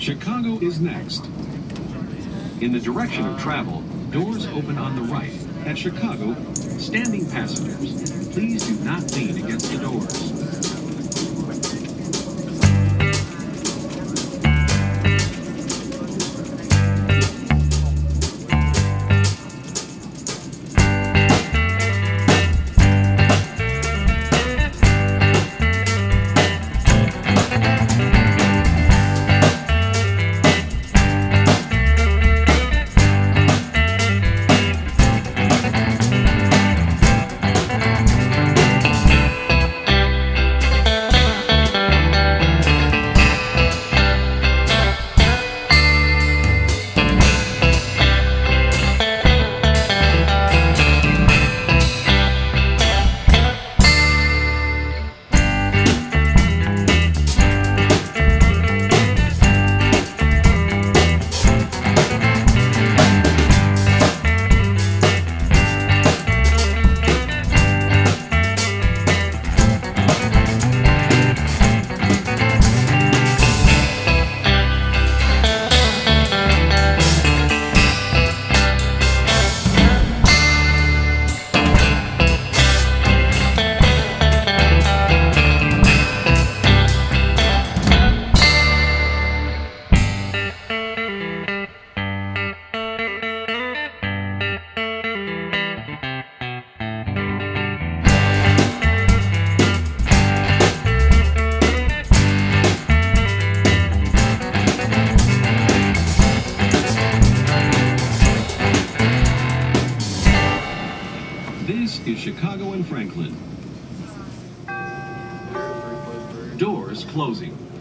Chicago is next. In the direction of travel, doors open on the right. At Chicago, standing passengers, please do not lean against the doors. This is Chicago and Franklin. Doors closing.